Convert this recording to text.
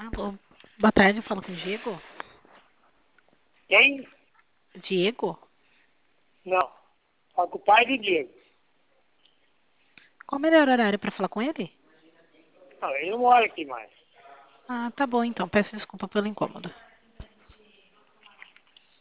Alô, boa tarde, eu falo com o Diego. Quem? Diego? Não. Fala com o pai do Diego. Qual o melhor horário para falar com ele? Não, ele não mora aqui mais. Ah, tá bom então, peço desculpa pelo incômodo.